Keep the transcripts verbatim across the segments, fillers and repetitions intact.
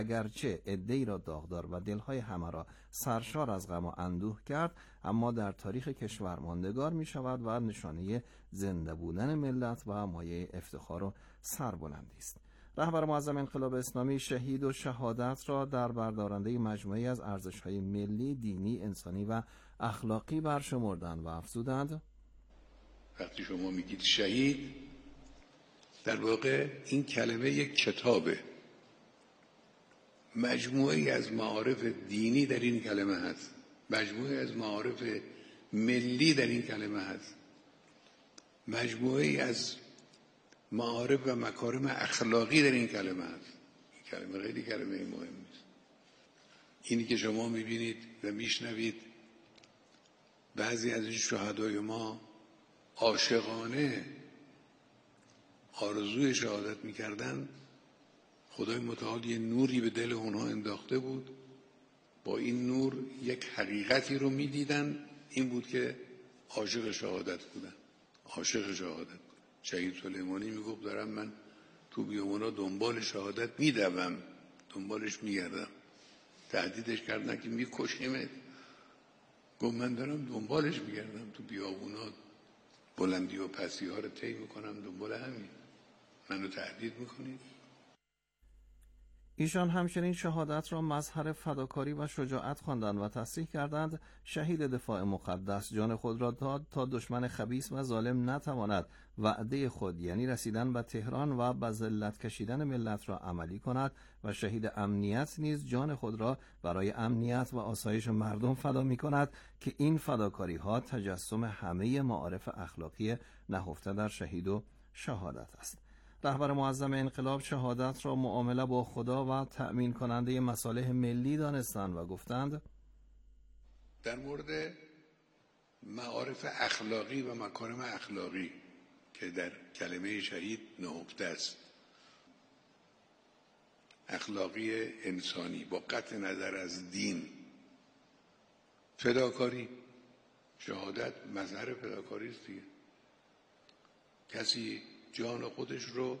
اگرچه عده‌ای را داغدار و دلهای همه را سرشار از غم و اندوه کرد، اما در تاریخ کشور ماندگار می شود و نشانه زنده بودن ملت و مایه افتخار و سربلندی است. رهبر معظم انقلاب اسلامی شهید و شهادت را در بردارنده مجموعی از ارزش‌های ملی، دینی، انسانی و اخلاقی برشمردند و افزودند: وقتی شما میگید شهید، در واقع این کلمه یک کتابه، مجموعی از معارف دینی در این کلمه هست، مجموعی از معارف ملی در این کلمه هست، مجموعی از معارف و مکارم اخلاقی در این کلمه هست. این کلمه خیلی کلمه مهمی است. اینی که شما میبینید و میشنوید بعضی از این شهدای ما عاشقانه آرزوی شهادت میکردن، خدای متعال یه نوری به دل اونها انداخته بود، با این نور یک حقیقتی رو میدیدن، این بود که عاشق شهادت بودن، عاشق شهادت بودن. شهید سلیمانی میگفت دارم من تو بیابونا دنبال شهادت میدوم، دنبالش میگردم. تهدیدش کردن که میکشیمت، گفت من دارم دنبالش میگردم تو بیابونا، بلندی و پستی ها رو طی میکنم، دنبال همین، منو تهدید میکنید. ایشان همچنین شهادت را مظهر فداکاری و شجاعت خواندند و تصریح کردند شهید دفاع مقدس جان خود را داد تا دشمن خبیث و ظالم نتواند وعده خود، یعنی رسیدن به تهران و به ذلت کشیدن ملت را عملی کند، و شهید امنیت نیز جان خود را برای امنیت و آسایش مردم فدا می کند که این فداکاری ها تجسم همه معارف اخلاقی نهفته در شهید و شهادت است. رهبر معظم انقلاب شهادت را معامله با خدا و تأمین کننده مصالح ملی دانستند و گفتند: در مورد معارف اخلاقی و مکارم اخلاقی که در کلمه شهید نهفته است، اخلاقی انسانی با قطع نظر از دین، فداکاری، شهادت مظهر فداکاری است دیگه. کسی جان خودش رو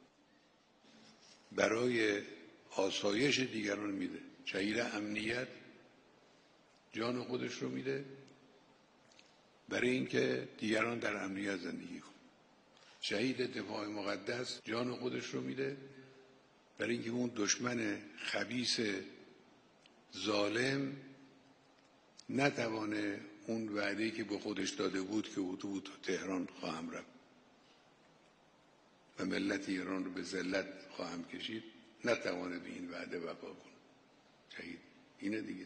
برای آسایش دیگران میده. شهید امنیت جان خودش رو میده برای اینکه دیگران در امنیت زندگی کنن. شهید دفاع مقدس جان خودش رو میده برای اینکه اون دشمن خبیث ظالم نتوانه اون وعده‌ای که به خودش داده بود که او تا تهران خواهم رفت و ملت ایران رو به ذلت خواهم کشید، نتوانه به این وعده وفا کنه. شهید اینه دیگه.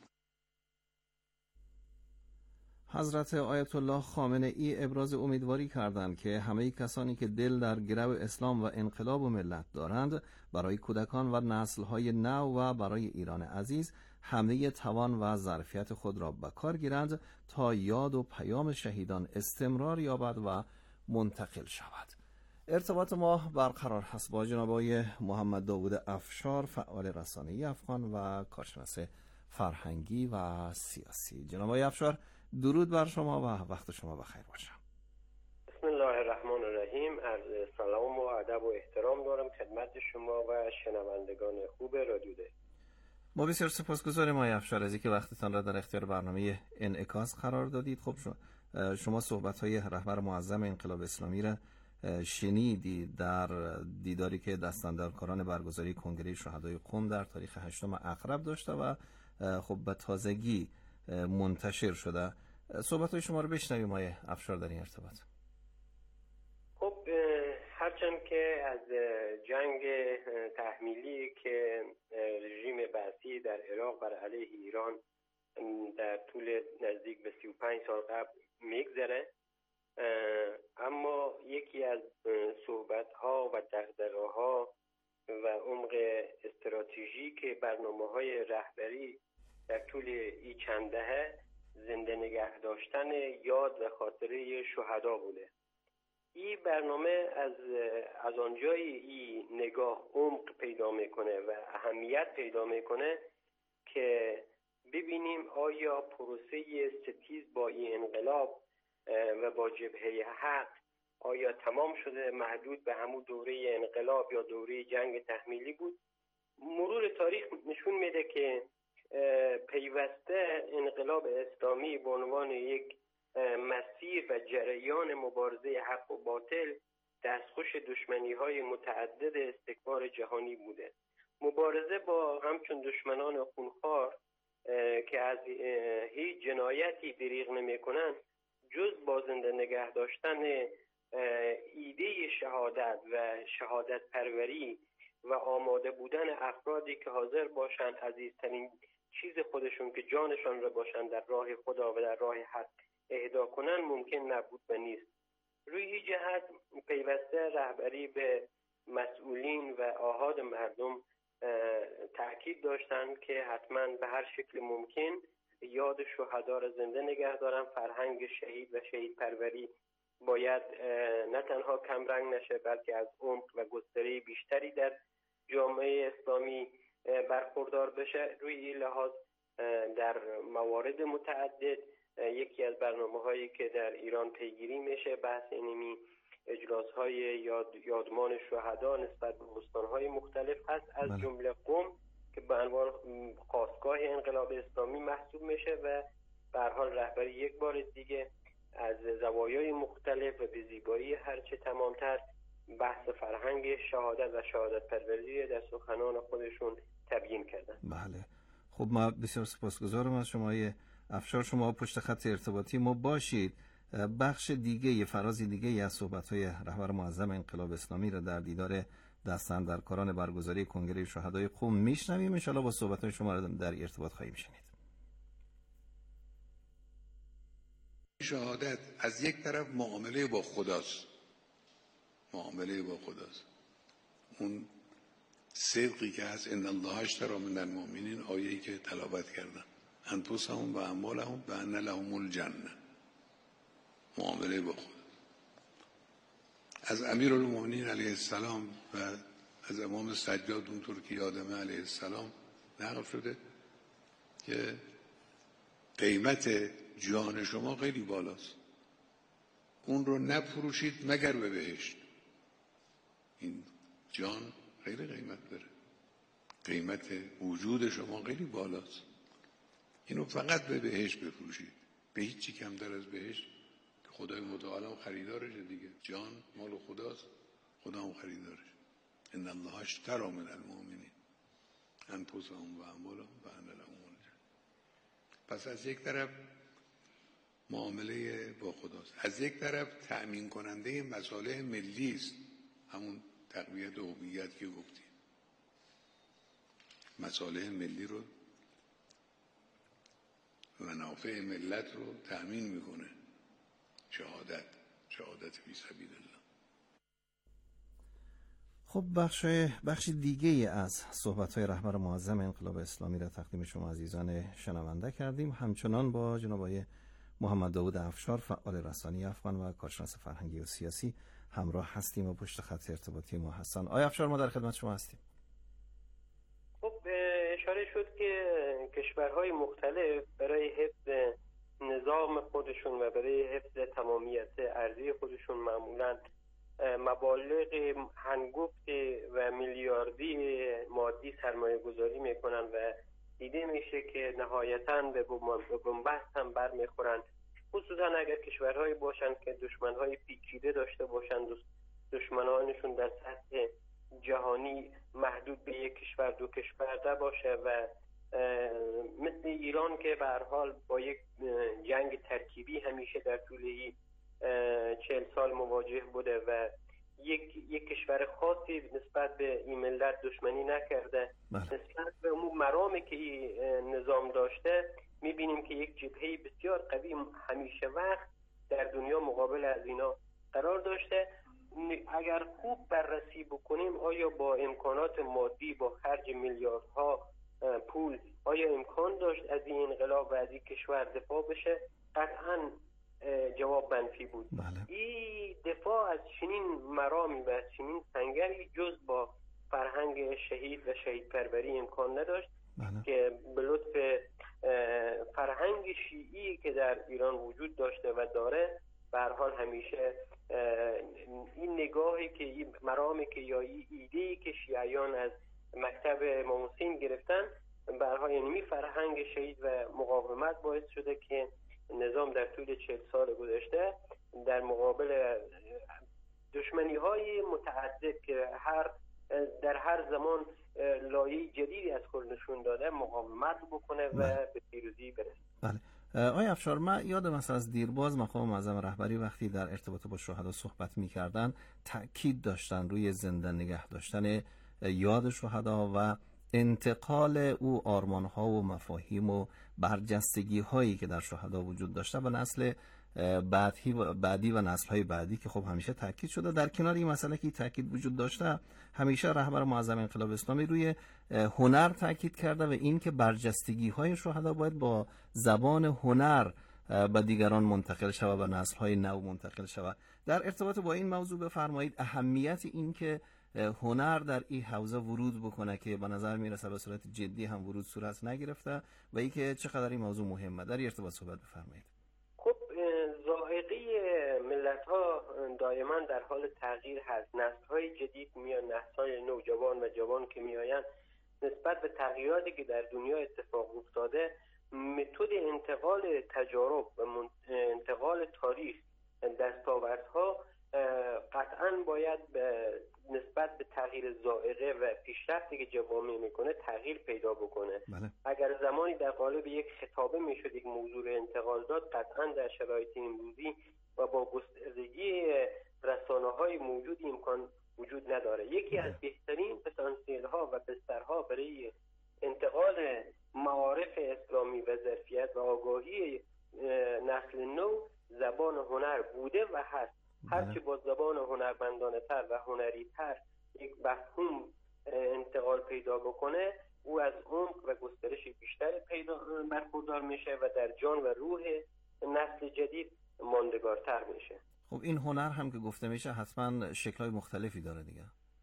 حضرت آیت الله خامنه ای ابراز امیدواری کردند که همه کسانی که دل در گرو اسلام و انقلاب و ملت دارند برای کودکان و نسل‌های نو و برای ایران عزیز همه توان و ظرفیت خود را به کار گیرند تا یاد و پیام شهیدان استمرار یابد و منتقل شود. ارتباط ما برقرار هست با جناب آقای محمد داوود افشار، فعال رسانه‌ای افغان و کارشناس فرهنگی و سیاسی. جناب آقای افشار، درود بر شما و وقت شما بخیر باشه. بسم الله الرحمن الرحیم. عرض سلام و ادب و احترام دارم خدمت شما و شنوندگان خوب رادیو ده. ما بسیار سپاسگزاریم آقای افشار از اینکه وقتتان را در اختیار برنامه انعکاس قرار دادید. خب شما صحبت‌های رهبر معظم انقلاب اسلامی را شنیدید در دیداری که دستاندرکاران برگزاری کنگره شهدای قم در تاریخ هشتم اقرب داشته و خب به تازگی منتشر شده. صحبت‌های شما رو بشنویم آقای افشار در این ارتباط. خب هرچند که از جنگ تحمیلی که رژیم بعثی در عراق بر علیه ایران در طول نزدیک به سی و پنج سال قبل میگذره، اما یکی از صحبت‌ها و دغدغه‌ها و عمق استراتژیک برنامه‌های رهبری در طول این چند دهه زنده نگه داشتن یاد و خاطره شهدا بوده. این برنامه از از آنجای این نگاه عمق پیدا میکنه و اهمیت پیدا میکنه که ببینیم آیا پروسه ستیز با این انقلاب و با جبهه حق آیا تمام شده، محدود به همون دوره انقلاب یا دوره جنگ تحمیلی بود، مرور تاریخ نشون میده که پیوسته انقلاب اسلامی به عنوان یک مسیر و جریان مبارزه حق و باطل دستخوش دشمنی‌های متعدد استکبار جهانی بوده. مبارزه با همچون دشمنان خونخوار که از هیچ جنایتی دریغ نمی‌کنند جز با زنده نگه داشتن ایده شهادت و شهادت پروری و آماده بودن افرادی که حاضر باشند عزیزترین چیز خودشون که جانشان را باشند در راه خدا و در راه حق اهدا کنند ممکن نبود و نیست. روی این جهت پیوسته رهبری به مسئولین و آحاد مردم تأکید داشتند که حتما به هر شکل ممکن یاد شهدا را زنده نگه دارن. فرهنگ شهید و شهید پروری باید نه تنها کمرنگ نشه بلکه از عمق و گستره بیشتری در جامعه اسلامی برخوردار بشه. روی این لحاظ در موارد متعدد یکی از برنامه‌هایی که در ایران پیگیری میشه بحث اینمی اجلاس‌های یاد یادمان شهدا نسبت به استان‌های مختلف هست، از جمله قم که به عنوان خاستگاه انقلاب اسلامی محسوب میشه و به هر حال رهبری یک بار دیگه از زوایای مختلف و به زیبایی هرچه تمامتر بحث فرهنگ شهادت و شهادت پروری در سخنان خودشون تبیین کردن. بله، خب ما بسیار سپاسگزارم از شما افشار. شما پشت خط ارتباطی ما باشید. بخش دیگه یه فراز دیگه از صحبت‌های رهبر معظم انقلاب اسلامی را در دیدار دستاندرکاران برگزاری کنگره شهدای قم میشنویم. ان شاءالله با صحبت‌های شما را در ارتباط خواهیم شنید. شهادت از یک طرف معامله با خداست، معامله با خداست. اون صدقی که هست ان الله اشتری من المؤمنین، آیه‌ای که تلاوت کردن، انفسهم و اموالهم و ان لهم الجنه، معامله با خدا. از امیرالمومنین علیه السلام و از امام سجاد اونطور که یادمه علیه السلام نقل شده که قیمت جان شما خیلی بالاست، اون رو نفروشید مگر به بهشت. این جان خیلی قیمت داره، قیمت وجود شما خیلی بالاست، اینو فقط به بهشت بفروشید، به هیچی کمتر از بهشت که خدای متعال هم خریدارشه دیگه. جان مال خداست، خدا هم خریدارش. ان الله اشتری من المؤمنین انفسهم و اموالهم و ان لهم الجنه. پس از یک طرف معامله با خداست، از یک طرف تأمین کننده مصالح ملی است، همون تقویت هویت که گفتیم، مصالح ملی رو، منافع ملت رو تأمین میکنه. شهادت شهادت فی سبیل الله. خب بخش بخش دیگه از صحبت‌های رهبر معظم انقلاب اسلامی را تقدیم شما عزیزان شنونده کردیم. همچنان با جناب آقای محمد داوود افشار، فعال رسانه‌ای افغان و کارشناس فرهنگی و سیاسی همراه هستیم و پشت خط ارتباطی ما هستن. آقای افشار، ما در خدمت شما هستیم. خب اشاره شد که کشورهای مختلف برای حفظ نظام خودشون و برای حفظ تمامیت ارضی خودشون معمولاً مبالغ هنگفت و میلیاردی مادی سرمایه گذاری میکنن و دیده میشه که نهایتاً به بنبست هم بر میخورن، خصوصا اگر کشورهایی باشن که دشمنهای پیچیده داشته باشن، دشمنانشون در سطح جهانی محدود به یک کشور دو کشور نباشه و مثل ایران که به هر حال با یک جنگ ترکیبی همیشه در طول این چهل سال مواجه بوده و یک یک کشور خاصی نسبت به این ملت دشمنی نکرده. بله. نسبت به اون مرامی که این نظام داشته میبینیم که یک جبهه بسیار قوی همیشه وقت در دنیا مقابل از اینا قرار داشته. اگر خوب بررسی بکنیم آیا با امکانات مادی، با خرج میلیاردها پول، آیا امکان داشت از این انقلاب و از این کشور دفاع بشه؟ قطعاً جواب منفی بود. بله. این دفاع از چنین مرامی و از چنین سنگری جز با فرهنگ شهید و شهید پروری امکان نداشت. بله. که به لطف فرهنگ شیعی که در ایران وجود داشته و داره به هر حال همیشه این نگاهی که این مرامی که یا این ایده‌ای که شیعیان از مکتب امام حسین گرفتن، به هر حال یعنی فرهنگ شهید و مقاومت باعث شده که نظام در طول چهل سال گذشته در مقابل دشمنی های متعدد که هر در هر زمان لایه جدیدی از خود نشون داده مقاومت بکنه و بله. به پیروزی برسه. بله. آقای افشار، من یادم است از دیرباز مقام معظم رهبری وقتی در ارتباط با شهدا صحبت می‌کردن تأکید داشتن روی زنده نگه داشتن یاد شهدا و انتقال او آرمان‌ها و مفاهیم و برجستگی‌هایی که در شهدا وجود داشته و نسل بعدی و بعدی و نسل‌های بعدی که خب همیشه تاکید شده. در کنار این مسئله که تاکید وجود داشته، همیشه رهبر معظم انقلاب اسلامی روی هنر تاکید کرده و این که برجستگی‌های شهدا باید با زبان هنر به دیگران منتقل شود و نسل‌های نو منتقل شود. در ارتباط با این موضوع بفرمایید اهمیت این که هنر در این حوزه ورود بکنه که به نظر میرسه به صورت جدی هم ورود صورت نگرفته و این که چقدر این موضوع مهمه، در این ارتباط صحبت بفرمایید. خب ذائقه ملت ها دائما در حال تغییر هست. نسل های جدید میان، نسل های نوجوان و جوان که میآیند نسبت به تغییراتی که در دنیا اتفاق افتاده، متد انتقال تجارب و انتقال تاریخ، دستاوردها قطعا باید به نسبت به تغییر ذائقه و پیشرفتی که جوامع میکنه تغییر پیدا بکنه. بله. اگر زمانی در قالب یک خطابه میشد یک موضوع انتقال داد، قطعا در شرایط امروزی و با گستردگی رسانه‌های موجود امکان وجود نداره. یکی از بهترین پتانسیل‌ها و بسترها برای انتقال معارف اسلامی و ظرفیت و آگاهی نسل نو زبان هنر بوده و هست. هرچی با زبان هنرمندانه تر و هنری تر یک مفهوم انتقال پیدا بکنه، او از عمق و گسترش بیشتر پیدا برخوردار میشه و در جان و روح نسل جدید ماندگارتر میشه. خب این هنر هم که گفته میشه حتما شکل‌های مختلفی داره دیگه.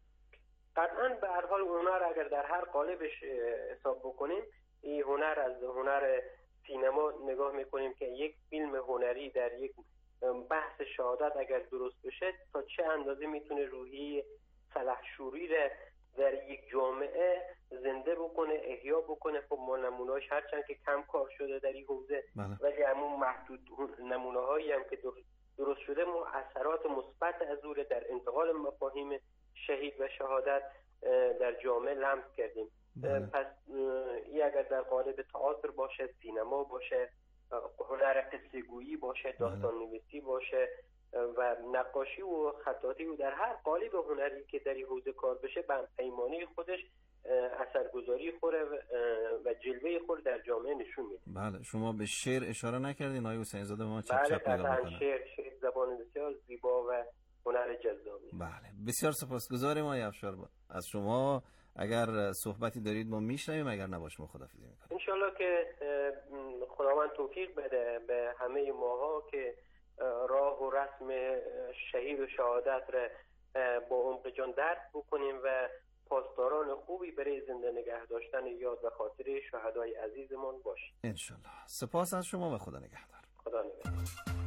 قطعا به هر حال هنر اگر در هر قالبش حساب بکنیم، این هنر از هنر سینما نگاه میکنیم که یک فیلم هنری در یک بحث شهادت اگر درست بشه تا چه اندازه میتونه روحی سلحشوری را در یک جامعه زنده بکنه، احیا بکنه. خب ما نمونه‌اش هرچند که کم کار شده در این حوزه، بله. ولی همون محدود نمونه‌هایی هم که درست شده ما اثرات مثبت از او در انتقال مفاهیم شهید و شهادت در جامعه لمس کردیم. بله. پس این اگر در قالب تئاتر باشه، سینما باشه، هنر قصه گویی باشه، داستان نویسی باشه و نقاشی و خطاطی و در هر قالب هنری که در این حوزه کار بشه، به پیمانه خودش اثرگذاری خوره و جلوه خود در جامعه نشون میده. بله. شما به شعر اشاره نکردین آقای حسین زاده؟ ما چپ بله، چپ نگاه می‌کنم. شعر شعر زبان بسیار زیبا و هنر جذابی. بله، بسیار سپاسگزاریم آقای افشار از شما. اگر صحبتی دارید ما میشنویم، اگر نباشه ما خداحافظی میکنیم. ان شاءالله که خداوند توفیق بده به همه ماها که راه و رسم شهید و شهادت را با عمق جان درک بکنیم و پاسداران خوبی برای زنده نگه داشتن یاد و خاطره شهدای عزیزمان باشیم ان شاءالله. سپاس از شما و خدا نگهدار. خدا نگهدار.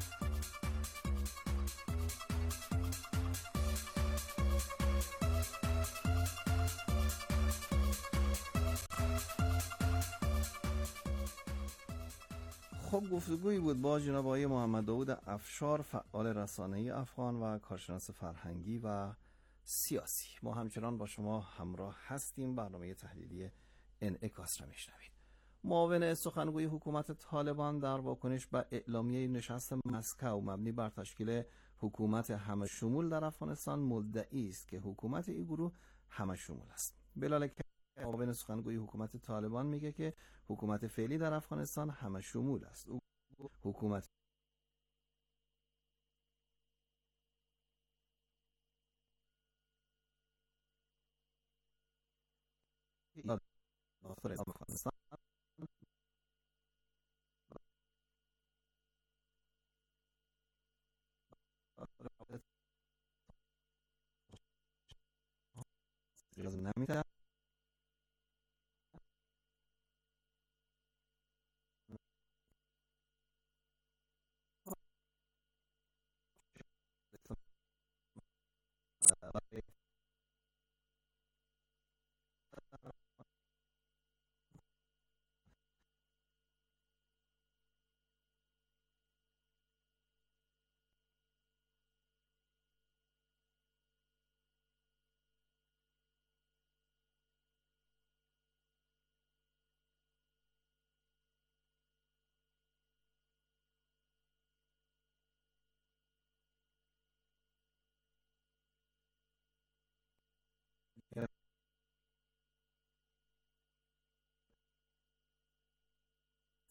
خب گفتگویی بود با جناب آقای محمد داوود افشار، فعال رسانه‌ای افغان و کارشناس فرهنگی و سیاسی. ما همچنان با شما همراه هستیم. برنامه تحلیلی انعکاس را میشنوید. معاون سخنگوی حکومت طالبان در واکنش به اعلامیه نشست مسکو مبنی بر تشکیل حکومت همه شمول در افغانستان مدعی است که حکومت این گروه همه شمول است. بلال معاون سخنگوی حکومت طالبان میگه که حکومت فعلی در افغانستان همه شمول است. او حکومت افغانستان نمیده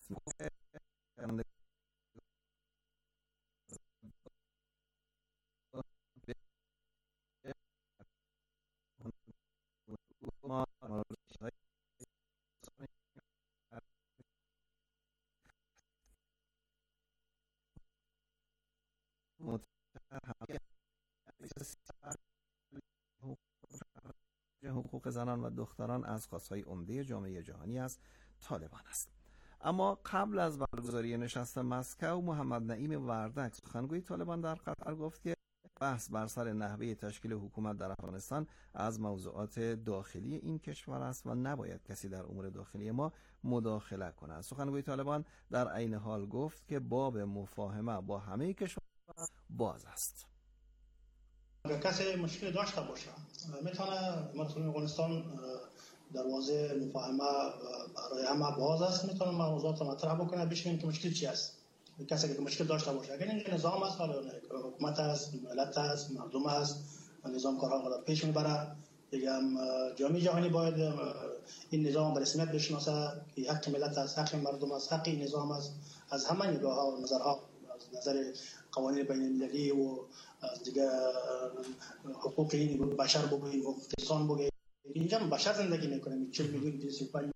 حقوق زنان و دختران از خواستهای عمده جامعه جهانی از طالبان است. اما قبل از برگزاری نشست مسکو، محمد نعیم وردک سخنگوی طالبان در قطر گفت که بحث بر سر نحوه تشکیل حکومت در افغانستان از موضوعات داخلی این کشور است و نباید کسی در امور داخلی ما مداخله کند. سخنگوی طالبان در عین حال گفت که باب مفاهمه با همه کشورها باز است. اگر کسی مشکل داشته باشه میتونه حکومت افغانستان دروازه مفاهمه برای همه باز است، میتونه موضوعات مطرح بکنه بشینیم که مشکل چی است. کسی که مشکل داشته باشه اگر اینجا نظام است، حکومت است، ملت است، مردم است، نظام کارها را پیش میبره دیگه. هم جامعه جهانی باید این نظام به رسمیت بشناسه که حق ملت است، حق مردم است، حق نظام است. از همه نگاه ها و نظرها، از نظر قوانین بین المللی و از دیگه حقوق این بشر بگوییم، حقوق انسان بگوییم، اینجا بشر زندگی میکنیم. چه میگوییم بیست و پنج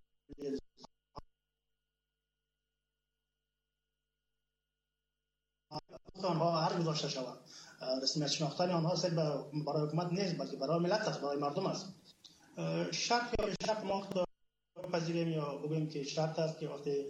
آنها هر گذاشته شود. رسمیت شناختن آنها صرف برای حکومت نیست بلکه برای ملت است، برای مردم است. شرط یا شرط ما پذیریم یا بگوییم که شرط است که وقتی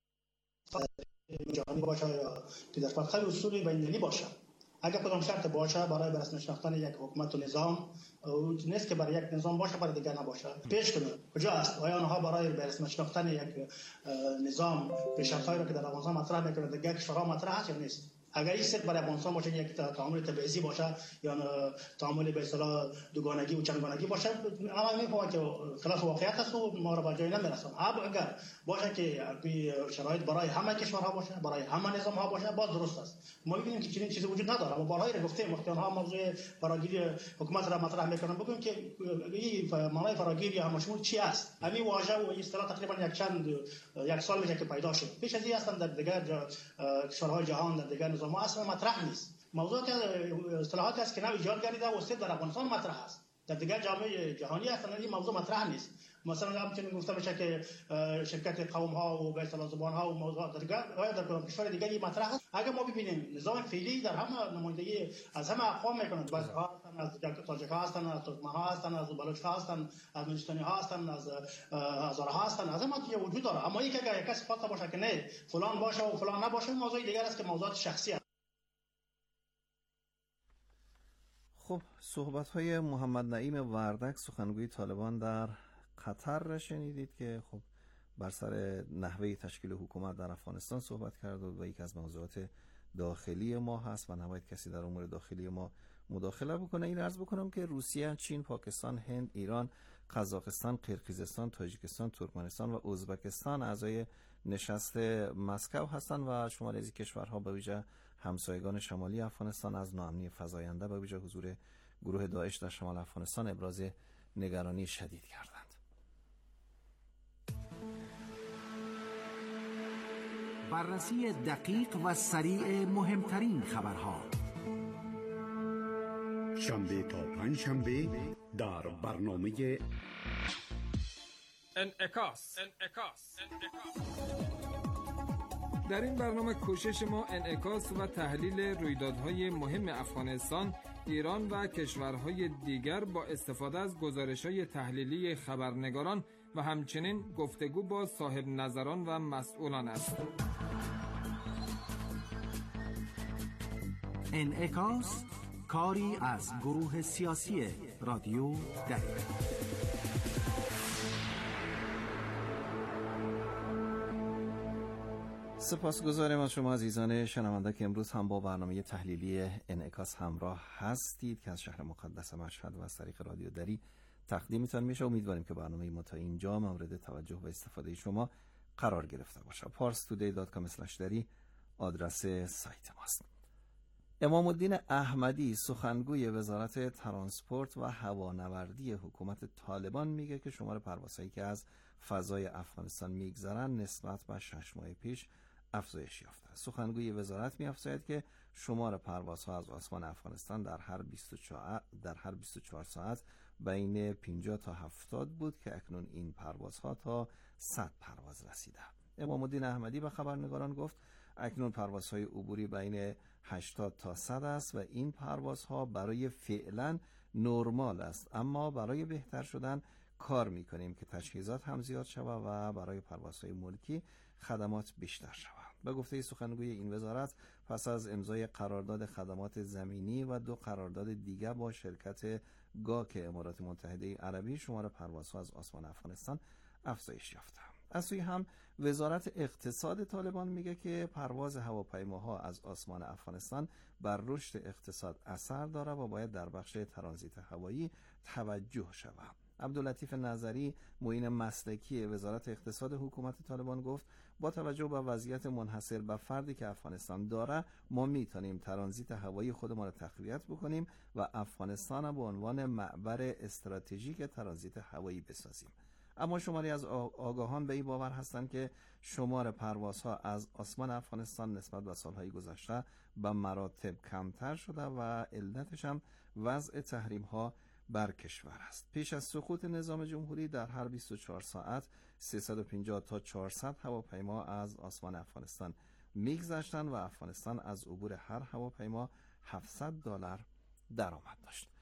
جهانی باشه یا که در فرقه اصول بین المللی باشه. اگر کدام شرط باشه برای رسمیت شناختن یک حکومت و نظام نیست که برای یک نظام باشه برای دیگر نباشه. پیش کنه کجا است؟ آیا آنها برای رسمیت شناختن یک نظام به شرطایی را که در افغانستان مطرح میکنه دیگر کشورها مطرح است یا نیست؟ اگر این صرف برای افغانستان باشه یک تعامل تبعیضی باشه یا تعامل به اصطلاح دوگانگی و چندگانگی باشه، اما میفهمم که خلاف واقعیت است و ما را به جای نمیرسونه. اگر باشه که شرایط برای همه کشورها باشه، برای همه نظام ها باشه، باز درست است. ما میبینیم که چنین چیزی وجود نداره. اما بارهای را گفتیم وقتی آنها موضوع فراگیری حکومت را مطرح میکنن بگیم که این معنای فراگیری یا همشمول چی است. همین واژه و اصطلاح تقریبا یک چند یک سال میشه که پیدا شد. پیش از این هستن در دیگر کشورهای جهان، در دیگر نظام ها اصلا مطرح نیست. موضوع که اصطلاحات است که نو ایجاد گردیده و صرف در افغانستان مطرح است. در دیگر جامعه جهانی اصلا این موضوع مطرح نیست. مثلا همچنین گفته میشه که شرکت قوم ها و به اصطلاح زبان ها و موضوعات دیگر آیا در کدام کشور دیگری مطرح است؟ اگر ما ببینیم نظام فعلی در همه نمایندگی از همه اقوام میکنند. بعضی ها از تاجیک ها هستند، از ترکمن ها هستند، از بلوچ ها هستند، از نورستانی ها هستند، از هزاره ها هستند. از همه دیگه وجود داره. اما یک اگر کسی خواست باشه که نه فلان باشه و فلان نباشه، موضوع دیگر است که موضوعات شخصی است. خب صحبت‌های محمد نعیم وردک سخنگوی طالبان در قطر را شنیدید که خب بر سر نحوه تشکیل حکومت در افغانستان صحبت کرد و یکی از موضوعات داخلی ما هست و نباید کسی در امور داخلی ما مداخله بکنه. این عرض بکنم که روسیه، چین، پاکستان، هند، ایران، قزاقستان، قرقیزستان، تاجیکستان، ترکمنستان و ازبکستان اعضای نشست مسکو هستند و شماری از کشورها به ویژه همسایگان شمالی افغانستان از ناامنی فزاینده به ویژه حضور گروه داعش در شمال افغانستان ابراز نگرانی شدید کردند. بررسی دقیق و سریع مهمترین خبرها شنبه تا پنج شنبه در برنامه انعکاس. در این برنامه کوشش ما انعکاس و تحلیل رویدادهای مهم افغانستان، ایران و کشورهای دیگر با استفاده از گزارش‌های تحلیلی خبرنگاران و همچنین گفتگو با صاحب نظران و مسئولان است. انعکاس، کاری از گروه سیاسی رادیو دری. سپاسگزارم از شما عزیزان شنونده که امروز هم با برنامه تحلیلی انعکاس همراه هستید که از شهر مقدس مشهد و از طریق رادیو دری تقدیمتان میشه. امیدواریم که برنامه ما تا اینجا مورد توجه و استفاده شما قرار گرفته باشه. پارس تودی دات کام اسلش دری آدرس سایت ماست. امام الدین احمدی سخنگوی وزارت ترانسپورت و هوانوردی حکومت طالبان میگه که شمار پروازهایی که از فضای افغانستان میگذرند نسبت به شش ماه پیش افزایش یافته است. سخنگوی وزارت می‌افزاید که شمار پروازها از آسمان افغانستان در هر بیست و چهار در هر بیست و چهار ساعت بین پنجاه تا هفتاد بود که اکنون این پروازها تا صد پرواز رسیده. امام الدین احمدی به خبرنگاران گفت اکنون پروازهای عبوری بین هشتاد تا صد است و این پروازها برای فعلا نرمال است، اما برای بهتر شدن کار میکنیم که تجهیزات هم زیاد شود و برای پروازهای ملکی خدمات بیشتر شود. به گفته سخنگوی این وزارت پس از امضای قرارداد خدمات زمینی و دو قرارداد دیگر با شرکت گاک امارات متحده عربی شمار پروازها از آسمان افغانستان افزایش یافته. از سوی هم وزارت اقتصاد طالبان میگه که پرواز هواپیماها از آسمان افغانستان بر رشد اقتصاد اثر داره و باید در بخش ترانزیت هوایی توجه شود. عبداللطیف نظری معین مسلکی وزارت اقتصاد حکومت طالبان گفت با توجه به وضعیت منحصر به فردی که افغانستان داره ما میتونیم ترانزیت هوایی خودمان را تقویت بکنیم و افغانستان را به عنوان معبر استراتژیک ترانزیت هوایی بسازیم. اما شماری از آگاهان به این باور هستند که شمار پروازها از آسمان افغانستان نسبت به سالهای گذشته به مراتب کمتر شده و علتش هم وضع تحریم ها بر کشور است. پیش از سقوط نظام جمهوری در هر بیست و چهار ساعت سیصد و پنجاه تا چهارصد هواپیما از آسمان افغانستان میگذشتند و افغانستان از عبور هر هواپیما هفتصد دلار درآمد داشت.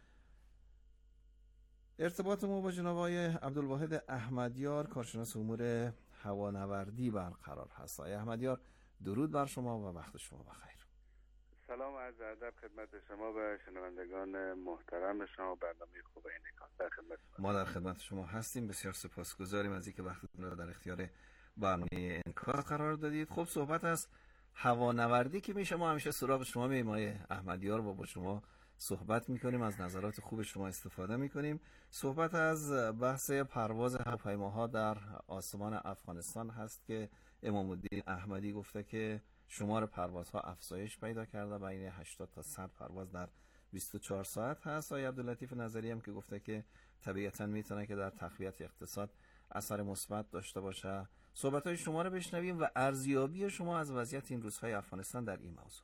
ارتباط ما با جناب آقای عبدالواحد احمدیار کارشناس امور هوانوردی برقرار هست. آقای احمدیار درود بر شما و وقت شما بخیر. سلام و عرض ادب خدمت شما و شنوندگان محترم شما. برنامه خوب انعکاس در خدمت شما. ما در خدمت شما هستیم. بسیار سپاسگزاریم از اینکه وقتتون رو در اختیار برنامه انعکاس قرار دادید. خب صحبت از هوانوردی که میشه ما همیشه سراغ شما میایم آقای احمدیار و با شما صحبت میکنیم، از نظرات خوب شما استفاده میکنیم. صحبت از بحث پرواز هواپیماها در آسمان افغانستان هست که امام الدین احمدی گفته که شمار پروازها افزایش پیدا کرده، بین هشتاد تا صد پرواز در بیست و چهار ساعت هست. آقای عبداللطیف نظری هم که گفته که طبیعتاً میتونه که در تقویت اقتصاد اثر مثبت داشته باشه. صحبت‌های شما رو بشنویم و ارزیابی شما از وضعیت این روزهای افغانستان در این موضوع.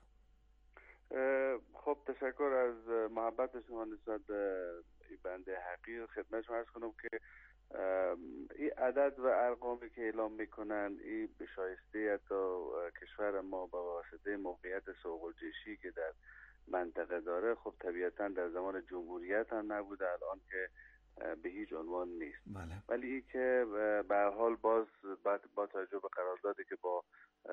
خب تشکر از محبت شما نسبت به بنده حقیر. خدمت شما عرض کنم که این عدد و ارقامی که اعلام میکنن این به شایسته تا کشور ما با واسطه موقعیت سوق‌الجیشی که در منطقه داره خب طبیعتا در زمان جمهوریت هم نبوده، الان که به هیچ عنوان نیست. بله. ولی این که به هر حال باز با توجه به قراردادی که با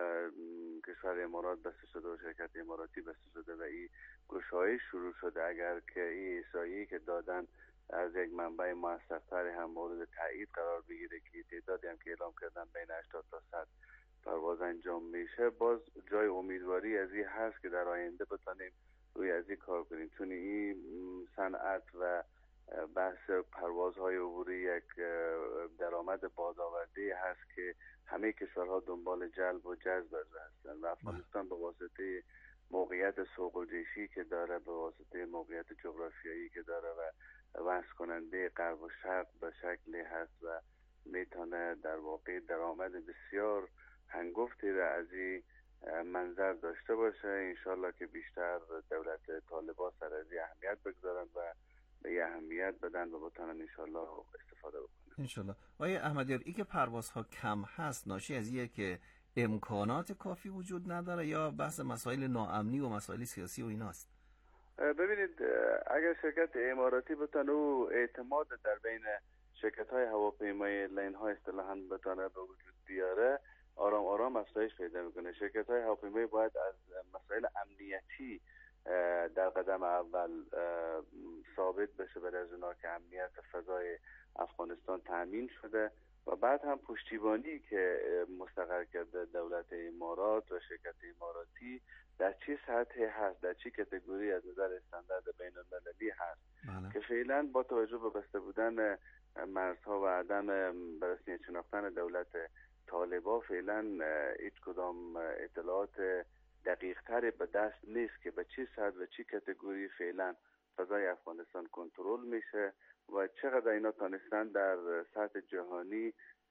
کشور امارات بسته شده و شرکت اماراتی بسته شده و این گشایش شروع شده، اگر که این احصایه‌ای که دادن از یک منبع موثق‌تر هم مورد تایید قرار بگیره که تعدادی هم که اعلام کردن بین هشتاد تا صد پرواز انجام میشه، باز جای امیدواری از این هست که در آینده بتونیم روی از این کار کنیم، چون این صنعت و بحث پروازهای عبوری یک درآمد بازآورده هست که همه کشورها دنبال جلب و جذب از هستند و افغانستان به واسطه موقعیت سوق‌الجیشی که داره، به واسطه موقعیت جغرافیایی که داره و وصل کننده غرب و شرق به شکلی هست و میتونه در واقع درآمد بسیار هنگفتی را از این منظر داشته باشه. انشالله که بیشتر دولت طالبان سر از اهمیت بگذارن و به اهمیت بدن و بتونن انشالله استفاده بکنن. انشالله. آقای احمدیار، این که پروازها کم هست ناشی از اینه که امکانات کافی وجود نداره یا بحث مسائل ناامنی و مسائل سیاسی و ایناست؟ ببینید اگر شرکت اماراتی بتونه اعتماد در بین شرکت های هواپیمایی لین ها اصطلاحاً بتونه به وجود بیاره، آرام آرام افزایش پیدا میکنه. شرکت های هواپیمایی باید از مسائل امنیتی در قدم اول ثابت بشه بعد از اونا که امنیت فضای افغانستان تامین شده و بعد هم پشتیبانی که مستقر کرده دولت امارات و شرکت اماراتی در چه سطحی هست، در چه کاتگوری از نظر استاندارد بین المللی هست. بله. که فعلا با توجه به بسته بودن مرزها و عدم به رسمیت شناختن دولت طالبان فعلا هیچ کدام اطلاعات دقیق تری به دست نیست که به چه سطح و چه کاتگوری فعلا فضای افغانستان کنترل میشه و چقدر اینا تانستن در سطح جهانی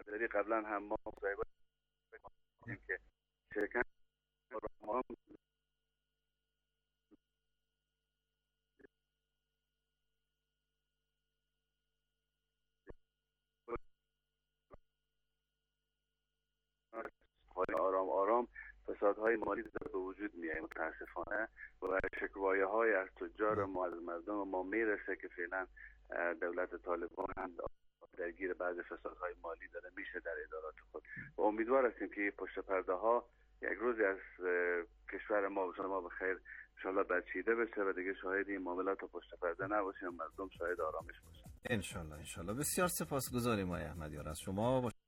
نظری قبلا هم ما مصاحبه کردیم که شرکت ما آرام آرام فسادهای مالی به وجود میاد متاسفانه و شکوایه های از تجار ما از مردم ما میرسه که فعلا دولت طالبان هم درگیر بعض فسادهای مالی داره میشه در ادارات خود و امیدوار هستیم که پشت پرده ها یک روزی از کشور ما و ما به خیر انشالله برچیده بشه و دیگه شاهد این معاملات پشت پرده نباشیم و مردم شاهد آرامش باشن. انشالله انشالله. بسیار سپاسگزاریم آقای احمدیار از شما. با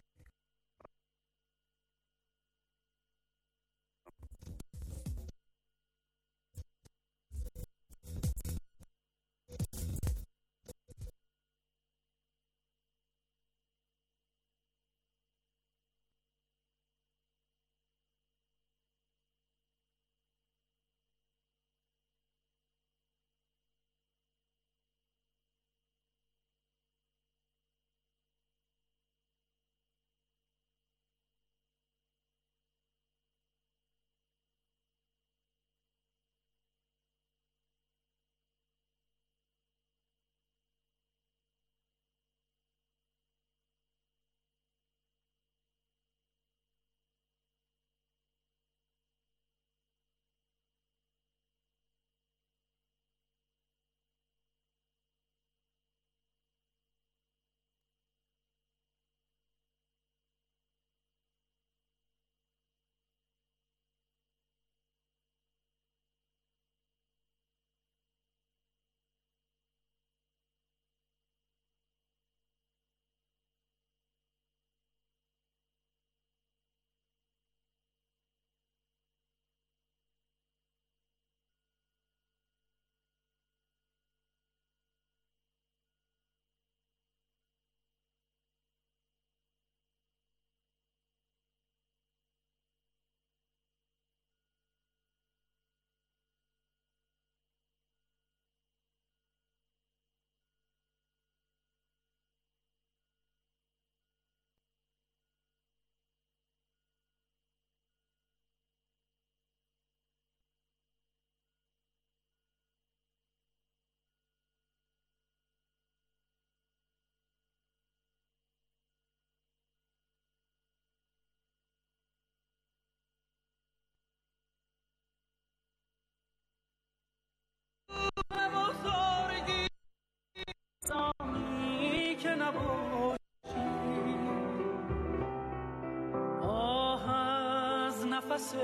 نفس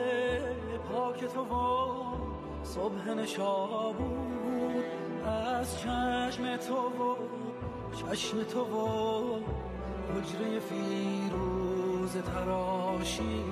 پاک تو و صبح نشابور از چشم تو و چشم تو و حجره فیروز تراشی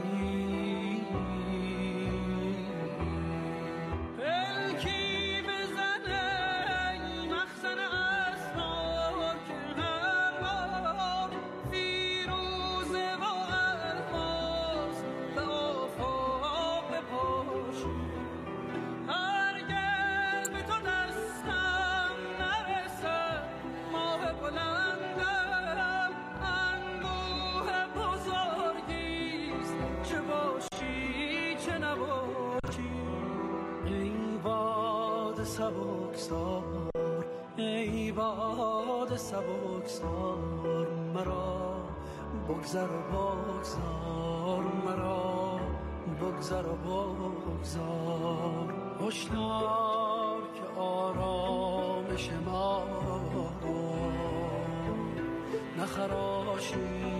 سبکسار ای باد سبکسار مرا بگذر و بگذار مرا بگذر و بگذار هشدار که آرامش ما رو نخراشی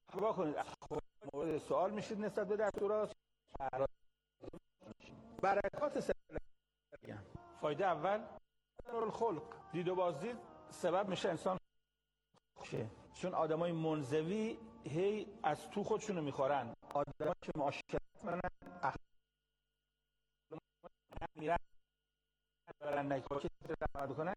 با کنید مورد سوال میشید نسبت به دستورات. برکات سلام. فایده اول الخلق، دید و بازدید سبب میشه انسان شه. چون آدمای منزوی هی از تو خودشونو میخورن، آدمایی که معاشرت کنن میرن برن نکاکه رحمت کنن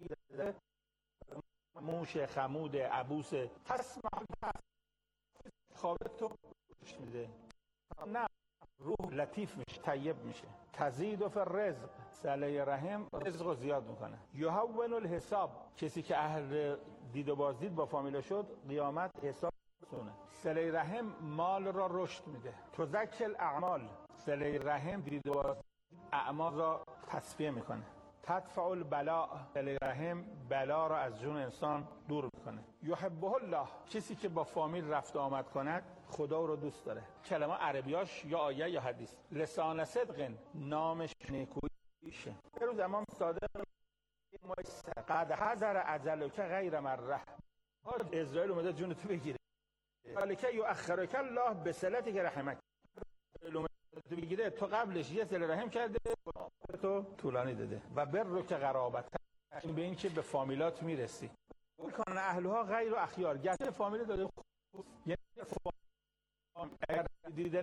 موش خمود عبوس تسمع خوابت تو میده، نه روح لطیف میشه، طیب میشه. تزید و فی الرزق، صله رحم رزق رو زیاد میکنه. یهون الحساب، کسی که اهل دید و بازدید با فامیلا شد قیامت حساب سونه. صله رحم مال را رشد میده. تزکی الاعمال، صله رحم دید و بازدید اعمال را تصفیه میکنه. تدفع البلاء، صله رحم بلا را از جون انسان دور میکنه. یحبه الله، کسی که با فامیل رفت و آمد کند خدا رو دوست داره. کلمه عربیاش یا آیه یا حدیث. لسان صدق، نامش نیکوییشه. یه روز امام صادق قد حذر اجلک غیر مره، اسرائیل اومده جون تو بگیره، ولکه یؤخرک الله بصلتک رحمک، تو بگیره تو قبلش یه صله رحم کرده تو طولانی داده. و بر که قرابت، این به این که به فامیلات میرسی. کان اهلها غیر و اخیار، گرچه فامیل داده یعنی اگر دیدن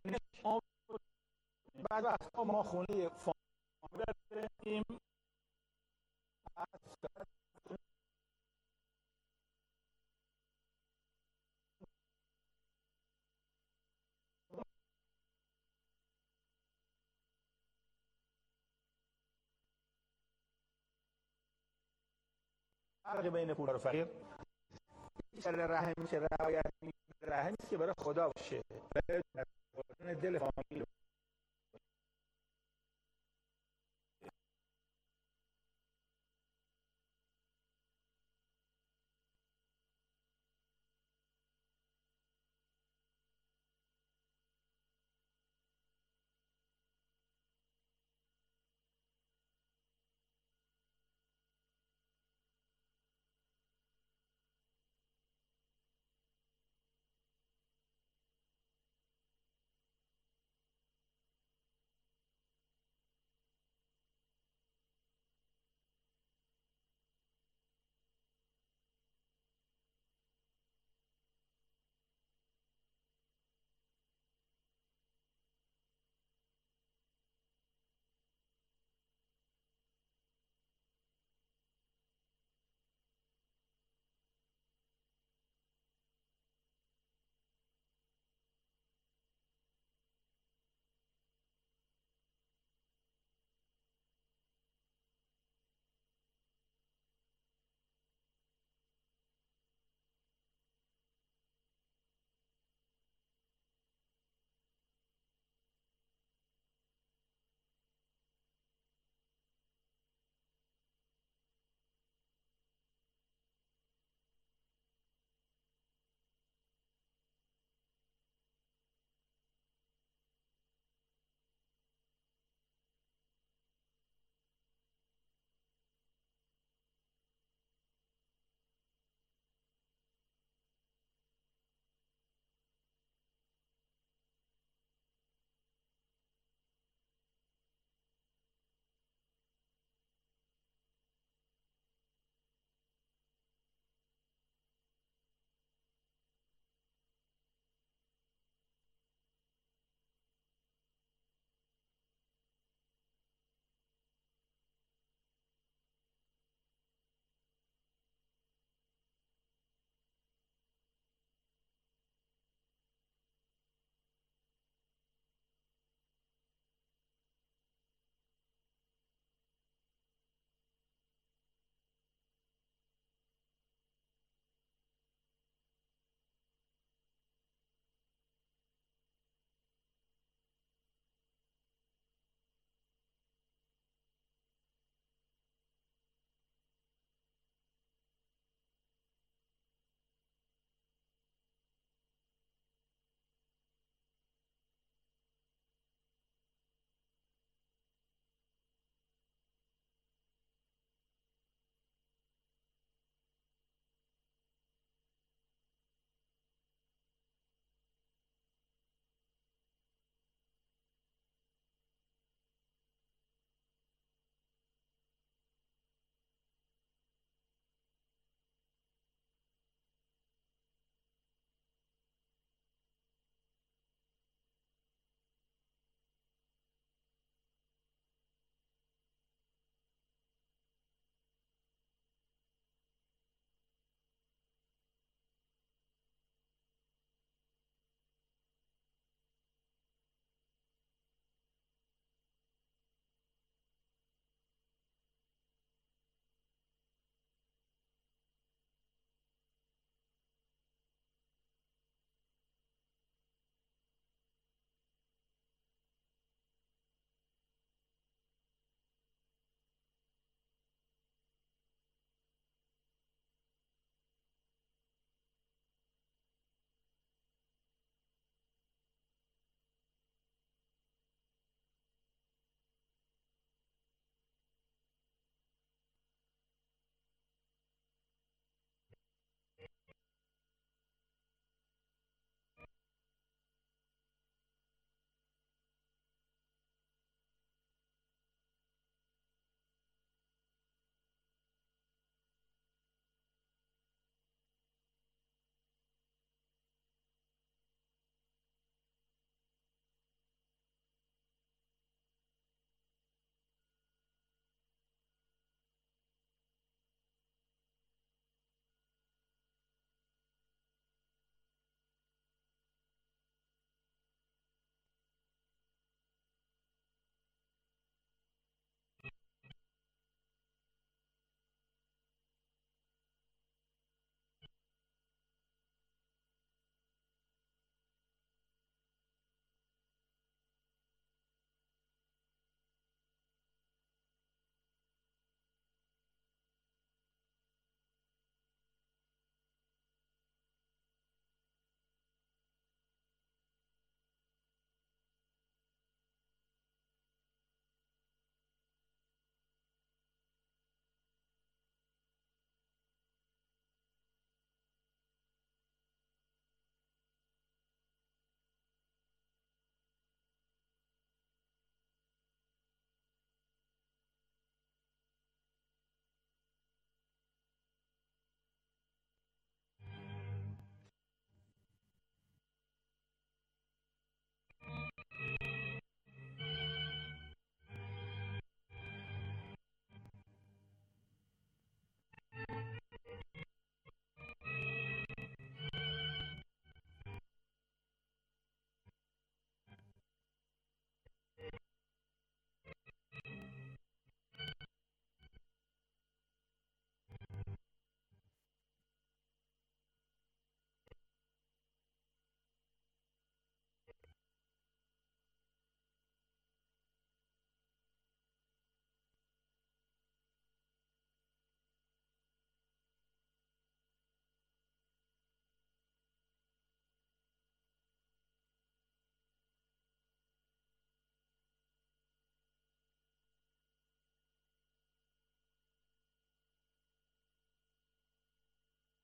بعد وقتا ما خونه فامیل بریم فرق بین پولدار و فقیر صله رحم که رعایت رحمی که برای خدا باشه، برای دل فامیل